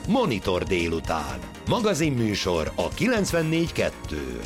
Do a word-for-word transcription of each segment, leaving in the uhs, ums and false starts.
Monitor délután. Magazinműsor a kilencvennégy kettő.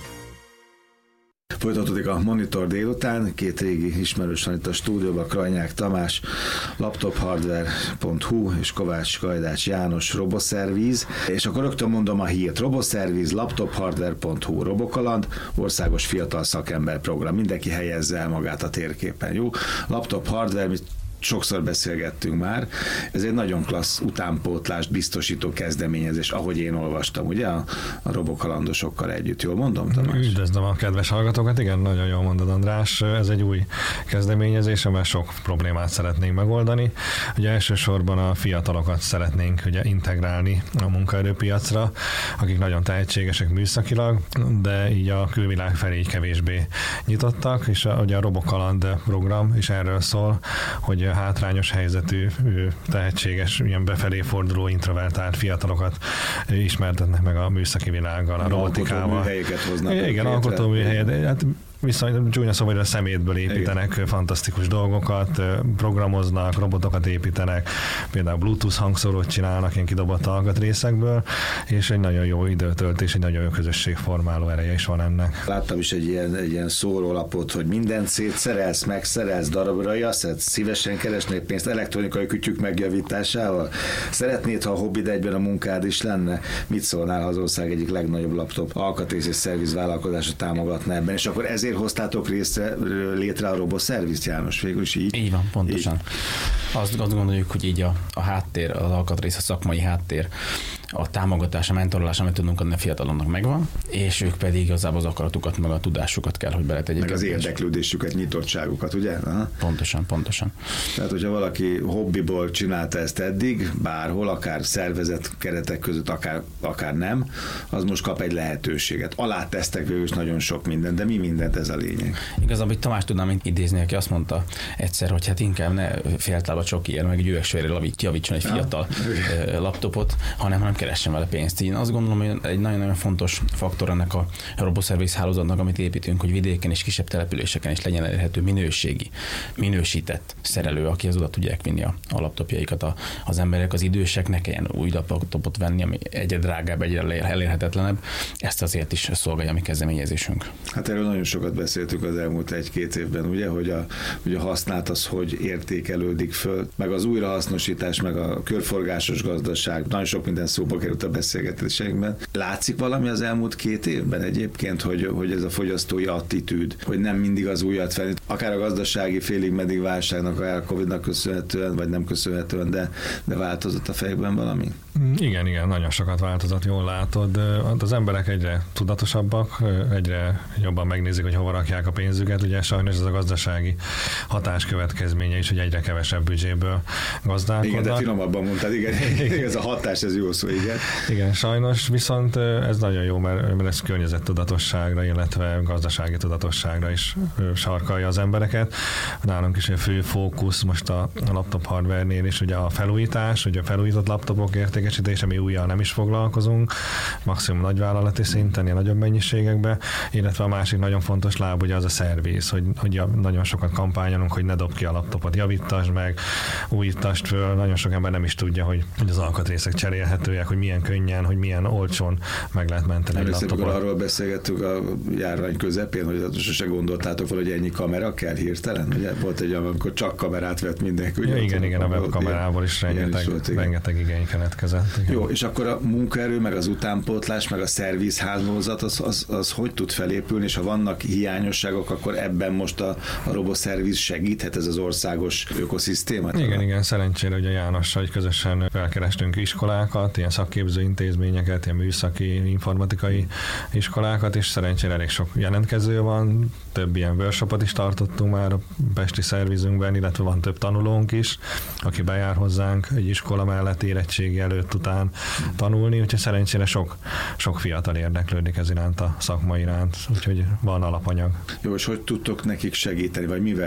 Folytatódik a Monitor délután, két régi ismerős van itt a stúdióban, Krajnyák Tamás, laptophardware pont hu és Kovács Gajdács János, Roboszerviz, és akkor rögtön mondom a hírt: Roboszerviz, laptophardware pont hu, Robokaland, országos fiatal szakember program. Mindenki helyezze el magát a térképen, jó? Laptop Hardware, mit sokszor beszélgettünk már, ez egy nagyon klassz utánpótlást biztosító kezdeményezés, ahogy én olvastam, ugye, a, a robokalandosokkal együtt. Jól mondom, Tamás? Üdvözlöm a kedves hallgatókat, igen, nagyon jól mondod, András. Ez egy új kezdeményezés, mert sok problémát szeretnénk megoldani. Ugye elsősorban a fiatalokat szeretnénk ugye integrálni a munkaerőpiacra, akik nagyon tehetségesek műszakilag, de így a külvilág felé így kevésbé nyitottak, és a, ugye a Robokaland program is erről szól, hogy hátrányos helyzetű, tehetséges, ilyen befelé forduló, introvertált fiatalokat ismertetnek meg a műszaki világgal, a robotikával. Alkotóműhelyeket hoznak. Igen, alkotóműhelyet. Hát viszont csúnya szóval, hogy a szemétből építenek igen. fantasztikus dolgokat, programoznak, robotokat építenek, például Bluetooth hangszórót csinálnak ilyen kidobott alkatrészekből, és egy nagyon jó időtöltés, egy nagyon jó közösségformáló ereje is van ennek. Láttam is egy ilyen, egy ilyen szórólapot, hogy mindent szétszerelsz, megszerelsz, darabra jasszed, szívesen keresnél pénzt elektronikai kütyük megjavításával. Szeretnéd, ha a hobbid egyben a munkád is lenne? Mit szólnál, ha az ország egyik legnagyobb laptop alkatrész és szervizvállalkozása támogatná ebben? És akkor ezért hoztátok részre, létre a Roboszervizt, János, végül is így? Így van, pontosan. Így. Azt, azt gondoljuk, hogy így a, a háttér, az alkatrész, a szakmai háttér, a támogatás, a mentorolás, amit tudunk adni a fiatalonnak megvan, és ők pedig igazából az akaratukat, meg a tudásukat kell, hogy beletegyék. Meg az érdeklődésüket, nyitottságukat, ugye? Aha. Pontosan, pontosan. Tehát, hogyha valaki hobbiból csinálta ezt eddig, bárhol, akár szervezet keretek között, akár, akár nem, az most kap egy lehetőséget. Alátesztek végül is nagyon sok mindent, de mi mindent, ez a lényeg? Igazából, hogy Tamás tudnám idézni, aki azt mondta egyszer, hogy hát inkább ne féltávba csokiért, meg egy üvegsőre javítson egy fiatal ja. laptopot, hanem, hanem keressen vele pénzt. Én azt gondolom, hogy egy nagyon-nagyon fontos faktor ennek a Roboszerviz hálózatnak, amit építünk, hogy vidéken és kisebb településeken is legyen elérhető minőségi, minősített szerelő, aki az oda tudják vinni a, a laptopjaikat. A, az emberek, az idősek ne kelljen új laptopot venni, ami egyre drágább, egyre elérhetetlenebb. Ezt azért is szolgálja a mi kezdeményezésünk. Hát erről nagyon sokat beszéltünk az elmúlt egy-két évben, ugye, hogy a, hogy a használt az hogy értékelődik föl, meg az újrahasznosítás, meg a körforgásos gazdaság, nagyon sok minden szóba került a beszélgetéseinkben. Látszik valami az elmúlt két évben egyébként, hogy, hogy ez a fogyasztói attitűd, hogy nem mindig az újat venni, akár a gazdasági félig meddig válságnak, a Covidnak köszönhetően, vagy nem köszönhetően, de, de változott a fejekben valami? Igen, igen, nagyon sokat változott, jól látod. Az emberek egyre tudatosabbak, egyre jobban megnézik, hogy hova rakják a pénzüket. Ugye sajnos ez a gazdasági hatás következménye is, hogy egyre kevesebb büdzséből gazdálkodnak. Igen, de finomabban mondtad, igen, ez a hatás, ez jó szó, igen. Igen, sajnos, viszont ez nagyon jó, mert, mert ez környezettudatosságra, illetve gazdasági tudatosságra is sarkalja az embereket. Nálunk is a fő fókusz most a laptop hardware-nél is ugye a felújítás, ugye a felújított laptopok értékesítése, mi újjal nem is foglalkozunk, maximum nagyvállalati szinten, ilyen nagyobb mennyiségekben, illetve a másik nagyon fontos láb ugye az a szerviz, hogy, hogy nagyon sokat kampányolunk, hogy ne dob ki a laptopot, javítasd meg, újítasd föl, nagyon sok ember nem is tudja, hogy, hogy az alkatrészek cserélhetőek, hogy milyen könnyen, hogy milyen olcsón meg lehet menteni egy laptopot. Arról beszélgettük a járvány közepén, hogy sose gondoltátok volna, hogy ennyi kamera kell hirtelen? Ugye volt egy olyan, amikor csak kamerát vett mindenki. Ja, igen, igen, a webkamerából is rengeteg, is rengeteg igény keletkezett. Igen. Jó, és akkor a munkaerő, meg az utánpótlás, meg a szervizhálózat, az, az, az hogy tud felépülni, és ha vannak hiányosságok, akkor ebben most a, a Roboszerviz segíthet, ez az országos ökoszisztémát? Igen, igen, szerencsére ugye Jánossal, hogy közösen felkerestünk iskolákat, ilyen szakképző intézményeket, ilyen műszaki, informatikai iskolákat, és szerencsére elég sok jelentkező van, több ilyen workshopot is tartottunk már a pesti szervizünkben, illetve van több tanulónk is, aki bejár hozzánk egy iskola mellett érettségi előtt után tanulni, úgyhogy szerencsére sok, sok fiatal érdeklődik ez iránt a szakma iránt, úgyhogy van alapanyag. Jó, és hogy tudtok nekik segíteni, vagy mivel tud,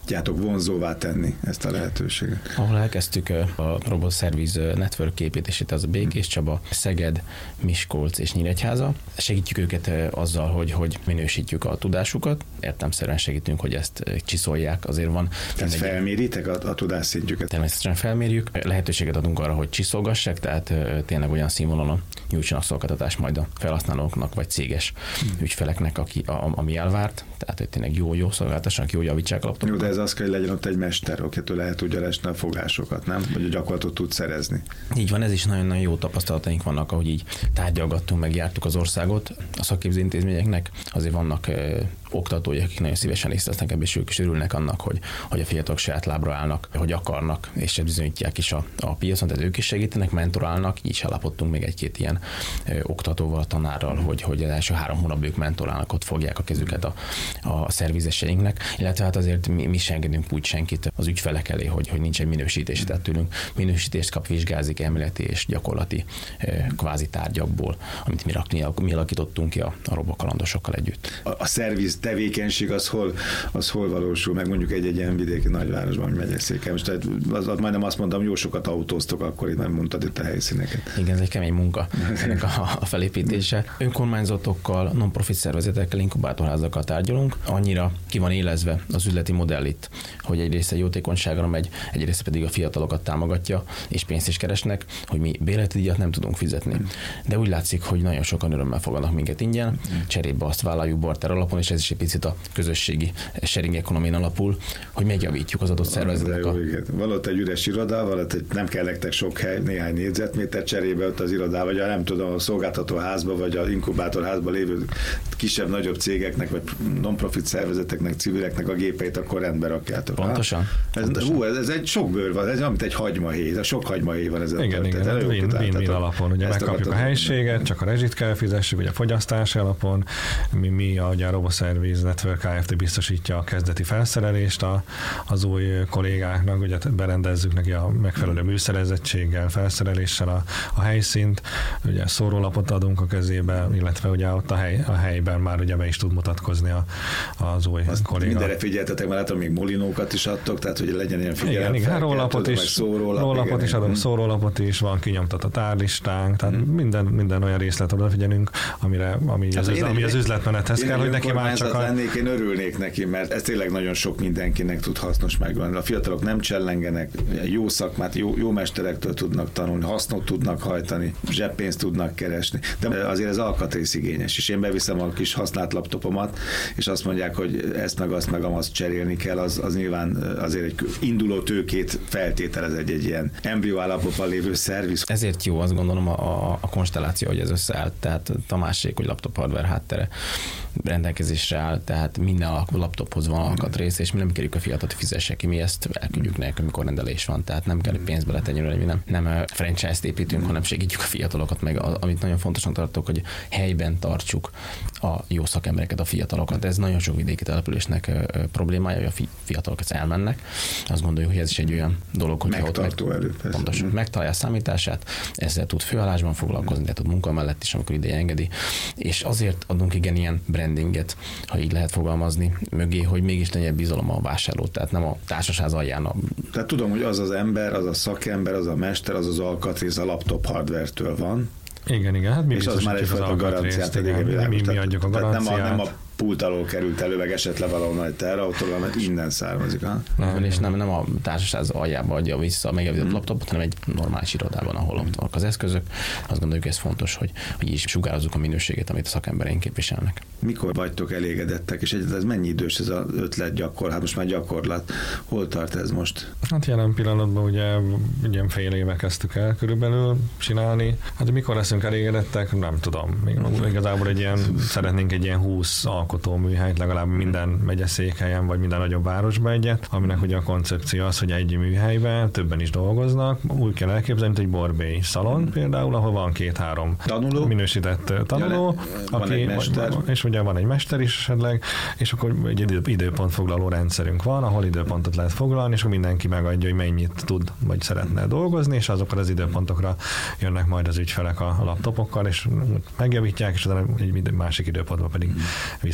tudjátok vonzóvá tenni ezt a lehetőséget? Ahol elkezdtük a Robot Service Network képítését, az a Békés Csaba, Szeged, Miskolc és Nyíregyháza. Segítjük őket azzal, hogy, hogy minősítjük a tudásukat, értelemszerűen segítünk, hogy ezt csiszolják, azért van. Tehát felméritek a, a tudásszintjüket? Természetesen felmérjük, lehetőséget adunk arra, hogy csiszolgassák, tehát tényleg olyan színvonalon nyújtsanak szolgáltatást majd a felhasználóknak, vagy céges hmm. ügyfeleknek, aki, a, ami elvárt, tehát hogy tényleg jó, jó szolgáltassanak, jó javítsák a laptopot. Jó, de ez az kell, hogy legyen ott egy mester, akitől lehet tudja lesni a fogásokat, nem? Vagy a gyakorlatot tud szerezni. Így van, ez is nagyon-nagyon jó tapasztalataink vannak, ahogy így tárgyalgattunk, meg jártuk az országot a szakképző intézményeknek. Azért vannak ö, oktatói, akik nagyon szívesen részt vesznek ebben, és ők is örülnek annak, hogy, hogy a fiatalok saját lábra állnak, hogy akarnak, és bizonyítják is a, a piacon, tehát ők is segítenek, mentorálnak, így is állapodtunk még egy-két ilyen ö, oktatóval, tanárral, mm. hogy, hogy az első három hónapban ők mentorálnak, ott fogják a kezüket a, a szervizeseinknek, illetve hát azért mi, mi sem engedünk úgy senkit az ügyfelek elé, hogy, hogy nincs egy minősítés, tehát tőlünk minősítést kap, vizsgázik elméleti és gyakorlati ö, kvázi tárgyakból, amit mi, mi, mi alakítottunk ki a, a robokalandosokkal együtt. A, a szerviz tevékenység az hol, az hol valósul meg mondjuk egy-egy ilyen vidéki nagyvárosban, hogy Megyeszéken. Most az, az majdnem azt mondtam, jó sokat autóztok, akkor itt nem mondtad itt a helyszíneket. Igen, ez egy kemény munka ennek a, a felépítése. Önkormányzatokkal, non-profit szervezetekkel, inkubátorházakkal tárgyalunk. Annyira ki van élezve az üzleti modell itt, hogy egyrészt egy jótékonyságra megy, egyrészt pedig a fiatalokat támogatja, és pénzt is keresnek, hogy mi bérleti díjat nem tudunk fizetni. De úgy látszik, hogy nagyon sokan örömmel fogadnak minket ingyen, cserébe azt vállaljuk barter alapon, és ez is egy picit a közösségi sharing economy alapul, hogy megjavítjuk az adott szervezetnek. A... Valott egy üres iroda, valott egy, nem kell nektek sok hely, néhány négyzetméter, cserébe ott az irodá, vagy a nem tudom, a szolgáltató házba, vagy az inkubátorházba lévő kisebb-nagyobb cégeknek, vagy non-profit szervezeteknek, civileknek a gépeit akkor rendbe rakjátok. Pontosan. Ez, Pontosan. Hú, ez, ez egy sok bőr van, ez mint egy hagymahéj, ez sok hagymahéj van ez a igen, igen, win-win alapon. Ugye megkapjuk a helységet, csak a rezsit kell fizessük, ugye a fogyasztási alapon, mi, mi a, a RoboService Network Kft. Biztosítja a kezdeti felszerelést a, az új kollégáknak, ugye berendezzük neki a megfelelő műszerezettséggel, felszereléssel a, a helyszínt, ugye szórólapot adunk a kezébe, illetve ugye ott a, hely, a helyben már ugye be is tud mutatkozni a, az új azt kolléga. Mindenre figyeltetek, mert látom, még molinókat is adtok, tehát hogy legyen ilyen figyelem. Igen, igen, rólapot is, szórólap, rólapot is adunk, szórólapot is, van kinyomtatott tárlistánk, tehát hmm. minden, minden olyan részlet odafigyelünk, amire, ami, hát az, ami az üzletmenethez kell, hogy neki már csak a... lennék, én örülnék neki, mert ez tényleg nagyon sok mindenkinek tud hasznos megvan. A fiatalok nem csellengenek, jó szakmát, jó, jó mesterektől tudnak tanulni, hasznot tudnak hajtani, zseppénzt tudnak keresni, de azért ez alkatrészigényes, és én beviszem a kis használt laptopomat, és azt mondják, hogy ezt meg azt meg azt cserélni kell, az, az nyilván azért egy induló tőkét feltételez egy, egy ilyen embrió állapotban lévő szerviz. Ezért jó, azt gondolom a, a konstelláció, hogy ez összeállt, tehát Tamásék, hogy laptop hardware háttere rendelkezésre áll, tehát minden laptophoz van alkatrész, és mi nem kérjük a fiatalt fizesse ki, mi ezt elküldjük nekünk, amikor rendelés van, tehát nem kell pénzbe letenyülni, mi nem, nem franchise-t építünk, hanem segítjük a fiatalokat, meg amit nagyon fontosnak tartok, hogy helyben tartsuk a jó szakembereket, a fiatalokat. Ez nagyon sok vidéki településnek problémája, hogy a fiatalok ezt elmennek. Azt gondoljuk, hogy ez is egy olyan dolog, hogy megtartó erő, pontosan megtalálja a számítását, ezzel tud főállásban foglalkozni, de tud munka mellett is, amikor ideje engedi. És azért adunk igen ilyen brandinget, ha így lehet fogalmazni, mögé, hogy mégis legyen bizalom a vásárló, tehát nem a társasház alján. A... Tehát tudom, hogy az az ember, az a szakember, az a mester, az az alkatrész a laptop hardware-től van. Igen, igen, hát mi és az már egyfajta garanciát, igen, mi, mi adjuk a garanciát. Nem a, nem a pult alól került elő, meg esett le valahol egy terrautóval, mert innen származik. Ha? Nem, és nem, nem a társaság aljába adja vissza a megjavított hmm. laptopot, hanem egy normális irodában, ahol ott vannak az eszközök. Azt gondoljuk, ez fontos, hogy, hogy is sugározzuk a minőséget, amit a szakembereink képviselnek. Mikor vagytok elégedettek, és egyáltalán ez mennyi idős ez az ötlet gyakor, hát most már gyakorlat. Hol tart ez most? Hát jelen pillanatban ugye, ugye fél éve kezdtük el körülbelül csinálni. Hát mikor leszünk elégedettek, nem tudom. Igazából egy ilyen, szeretnénk egy ilyen húsz alkotóműhelyt, legalább minden megyeszékhelyen, vagy minden nagyobb városban egyet, aminek ugye a koncepció az, hogy egy műhelyben többen is dolgoznak. Úgy kell elképzelni, mint egy borbély szalon például, ahol van két-három tanuló, minősített tanuló, ja, aki, egy mester. És ugye van egy mester is esetleg, és akkor egy idő, időpontfoglaló rendszerünk van, ahol időpontot lehet foglalni, és akkor mindenki megadja, hogy mennyit tud, vagy szeretne dolgozni, és azokra az időpontokra jönnek majd az ügyfelek a laptopokkal, és megjavítják, és egy másik időpontban pedig vissza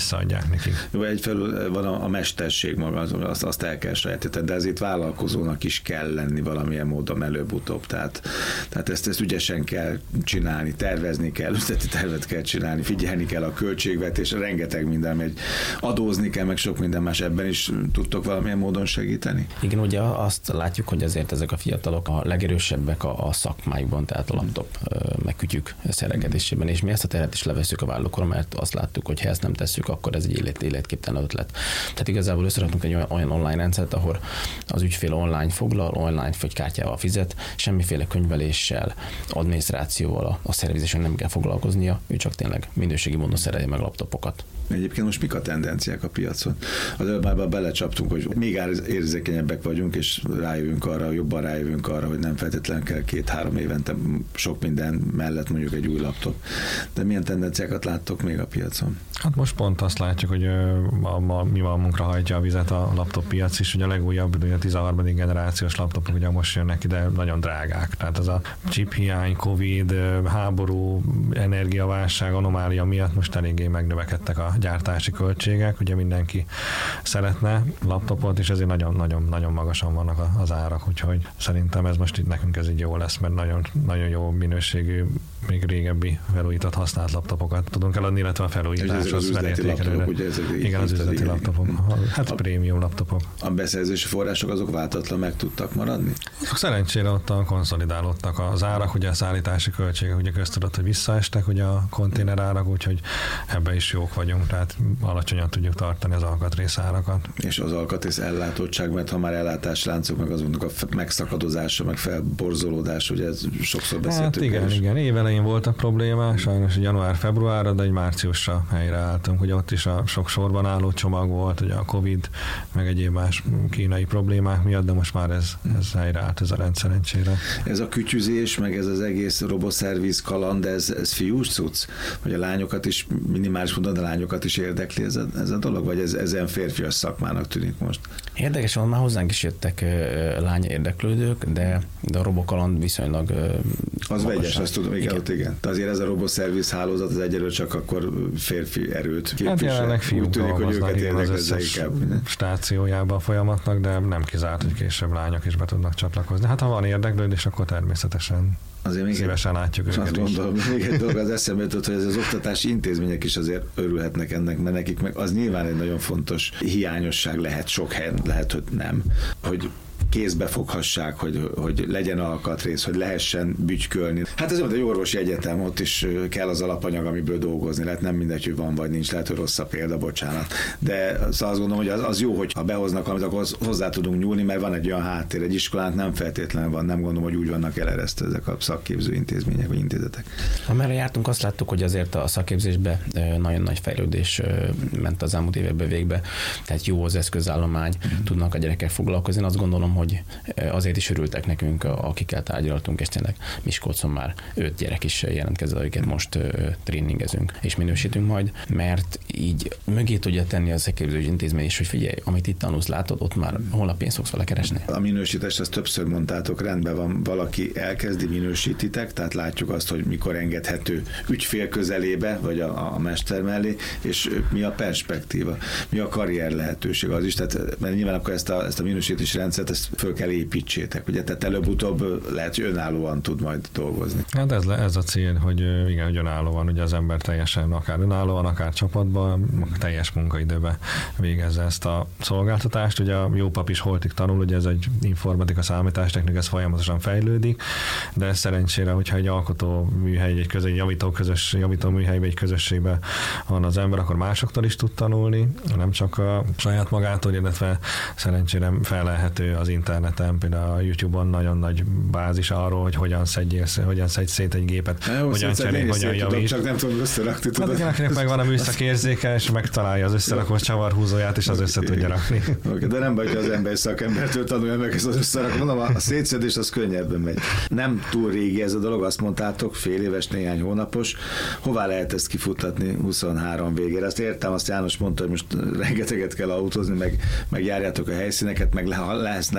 visszaadják nekik. Jó, egyfelől van a, a mesterség maga, azt, azt el kell sajátítani, de ezért vállalkozónak is kell lenni valamilyen módon előbb-utóbb. Tehát, tehát ezt, ezt ügyesen kell csinálni, tervezni kell, üzleti tervet kell csinálni, figyelni kell a költségvetés, rengeteg minden megy, adózni kell, meg sok minden más, ebben is tudtok valamilyen módon segíteni? Igen, ugye azt látjuk, hogy azért ezek a fiatalok a legerősebbek a, a szakmáikban, tehát a laptop meg kütyük szerelgetésében, és mi ezt a terhet is leveszünk a vállukról, mert azt láttuk, hogy ha ezt nem tesszük, akkor ez egy élet, életképtelen ötlet. Tehát igazából összeraktunk egy olyan, olyan online rendszert, ahol az ügyfél online foglal, online vagy kártyával fizet, semmiféle könyveléssel, adminisztrációval a, a szervizésen nem kell foglalkoznia, ő csak tényleg minőségi módon szerelje meg laptopokat. Egyébként most mik a tendenciák a piacon? Az előbb belecsaptunk, hogy még érzékenyebbek vagyunk, és rájövünk arra, jobban rájövünk arra, hogy nem feltétlenül kell két-három évente sok minden mellett mondjuk egy új laptop. De milyen tendenciákat láttok még a piacon? Hát most pont azt látjuk, hogy a, a mi malmunkra hajtja a vizet a laptop piac is, hogy a legújabb, a tizenharmadik generációs laptopok ugye most jönnek ide, nagyon drágák. Tehát az a chip hiány, Covid, háború, energiaválság, anomália miatt most eléggé megnövekedtek a gyártási költségek, ugye mindenki szeretne laptopot, és ezért nagyon-nagyon magasan vannak az árak, úgyhogy szerintem ez most itt nekünk ez így jó lesz, mert nagyon, nagyon jó minőségű, még régebbi felújított használt laptopokat tudunk eladni, illetve a felújítás az felértékelődő. Igen, az üzleti laptopok. Hát a prémium laptopok. A beszerzési források azok váltatlan meg tudtak maradni? Azok szerencsére ott konszolidálódtak az árak, ugye a szállítási költségek, ugye köztudott, hogy visszaestek ugye a konténerárak, úgyhogy ebbe is jók vagyunk, tehát alacsonyan tudjuk tartani az alkatrészárakat. És az alkatrész ellátottság, mert ha már ellátásláncok, meg azoknak a megszakadozása, meg felborzolódás, ugye ez sokszor beszéltünk. Hát igen, igen, évelején voltak problémák, sajnos január-februárra, de egy márciusra helyreálltunk, ugye ott is a sok sorban álló csomag volt, ugye a Covid, meg egyéb más kínai problémák miatt, de most már ez, ez helyreállt, ez a rend szerencsére. Ez a kütyüzés, meg ez az egész roboszerviz kaland, ez, ez fiús cucc? Vagy a lányokat is, minimális módon a lányokat is érdekli ez a, ez a dolog, vagy ez ezen férfias szakmának tűnik most? Érdekes van, már hozzánk is jöttek uh, lány érdeklődők, de, de a robokaland viszonylag uh, az vegyes, azt tudom, igen, igen. igen. De azért ez a roboszerviz hálózat az egyelőre csak akkor férfi erőt képvisel. Hát jelenleg fiúk tűnik, hogy őket érdekli inkább. Stációjában a folyamatnak, de nem kizárt, hogy később lányok is be tudnak csatlakozni. Hát ha van érdeklődés, akkor természetesen azért még szívesen látjuk őket. Azt gondolom, még egy dolog az eszembe jutott, hogy ez az oktatási intézmények is azért örülhetnek ennek, mert nekik meg az nyilván egy nagyon fontos hiányosság lehet, sok helyen lehet, hogy nem, hogy kézbe foghassák, hogy, hogy legyen alkatrész, hogy lehessen bütykölni. Hát ez olyan, egy orvosi egyetem, ott is kell az alapanyag, amiből dolgozni lehet, nem mindegy, hogy van vagy nincs, lehet, hogy rossz a példa, bocsánat. De szóval azt gondolom, hogy az, az jó, hogy ha behoznak valamit, akkor hozzá tudunk nyúlni, mert van egy olyan háttér, egy iskolán nem feltétlenül van, nem gondolom, hogy úgy vannak eleresztve ezek a szakképző intézmények vagy intézetek. Amerre jártunk, azt láttuk, hogy azért a szakképzésbe nagyon nagy fejlődés ment az elmúlt években végbe, tehát jó az eszközállomány, mm. tudnak a gyerekek foglalkozni. Azt gondolom, hogy azért is örültek nekünk, akikkel tárgyaltunk, és tényleg Miskolcon már öt gyerek is jelentkezett, akiket most tréningezünk és minősítünk majd, mert így mögé tudja tenni az szakképzői intézmény is, hogy figyelj, amit itt tanulsz, látod, ott már holnap pénzt fogsz vele keresni. A minősítést azt többször mondtátok, rendben van, valaki elkezdi, minősítitek, tehát látjuk azt, hogy mikor engedhető ügyfél közelébe, vagy a, a mester mellé, és mi a perspektíva, mi a karrier lehetőség az is, tehát mert nyilván akkor ezt a, ezt a minősítési rendszert ezt föl kell építsétek, ugye, tehát előbb-utóbb lehet, hogy önállóan tud majd dolgozni. Hát ez, ez a cél, hogy igen, hogy önállóan, ugye az ember teljesen akár önállóan, akár csapatban, teljes munkaidőben végezze ezt a szolgáltatást. Ugye a jó pap is holtig tanul, ugye ez egy informatika, számítástechnika, ez folyamatosan fejlődik, de szerencsére, hogyha egy alkotó műhely, egy közös, javító, közös, javító műhelyben, egy közösségben van az ember, akkor másoktól is tud tanulni, nem csak a saját magától, illetve szerencsére felelhető az interneten, például a YouTube-on nagyon nagy bázis arról, hogy hogyan szedjél, hogyan szedj szét egy gépet, jó, hogyan cserél, hogyan javíts. Csak nem tudom összerakni, tudod. Hát akinek megvan a műszakérzéke, és megtalálja az összerakó csavarhúzóját, és az össze tudja rakni. Okay, de nem baj, hogy az ember szakembertől tanulja meg ezt az összerakó. Mondom, a szétszedés az könnyebben megy. Nem túl régi ez a dolog, azt mondtátok, fél éves, néhány hónapos. Hová lehet ezt kifutatni huszonhárom végére? Azt értem, azt János mondta, hogy most rengeteget kell autózni, meg, meg járjátok a helyszíneket, meg le, lesznek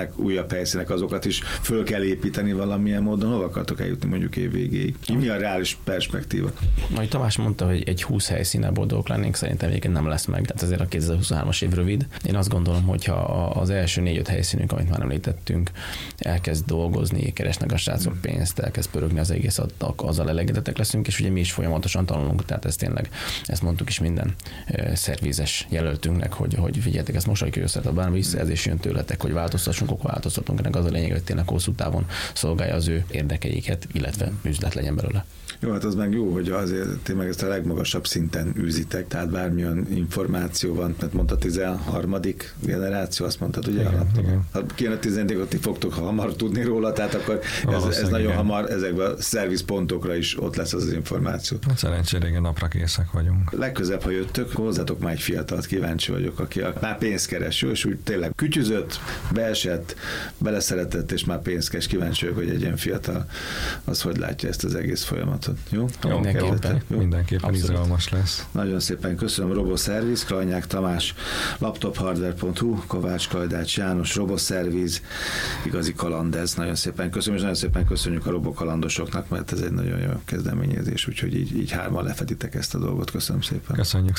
lesznek újabb helyszínek, azokat is föl kell építeni valamilyen módon. Hova akartok eljutni mondjuk év végéig? Mi a reális perspektíva? Majd Tamás mondta, hogy egy húsz helyszínnel boldogok lennénk, szerintem egyébként nem lesz meg. Tehát ezért a kétezer-huszonhármas év rövid. Én azt gondolom, hogy ha az első négy-öt helyszínünk, amit már említettünk, elkezd dolgozni, keresnek a srácok pénzt, elkezd pörögni az egész, azzal elégedettek leszünk, és ugye mi is folyamatosan tanulunk, tehát ez tényleg, ezt mondtuk is minden szervizes jelöltünknek, hogy, hogy figyeljetek, ezt mosolyog össze, bármi visszajelzés jön tőletek, hogy változtassunk, akkor változtatunk. Ennek az a lényeg, hogy tényleg hosszú távon szolgálja az ő érdekeiket, illetve üzlet legyen belőle. Jó, hát az meg jó, hogy azért ti meg ezt a legmagasabb szinten űzitek, tehát bármilyen információ van, mert mondta tizenharmadik generáció, azt mondtad, ugye? Igen, igen. Ha kéne tizennégy, akkor ti fogtok hamar tudni róla, tehát akkor ez, ez nagyon igen. hamar ezekben a szervizpontokra is ott lesz az az információ. Hát szerencsére igen, napra készek vagyunk. Legközebb, ha jöttök, hozzátok már egy fiatalt, kíváncsi vagyok, aki már pénzkereső, és úgy tényleg kütyüzött, beesett, beleszeretett, és már pénzkeres. Kíváncsi vagyok, hogy egy ilyen fiatal az hogy látja ezt az egész folyamatot. Jó? Jó, mindenképpen, jó? mindenképpen izgalmas lesz. Nagyon szépen köszönöm. RoboService, Krajnyák Tamás, laptophardware pont hu, Kovács Kajdács János, RoboService, igazi kaland ez. Nagyon szépen köszönöm, és nagyon szépen köszönjük a robokalandosoknak, mert ez egy nagyon jó kezdeményezés, úgyhogy így, így hárman lefeditek ezt a dolgot. Köszönöm szépen. Köszönjük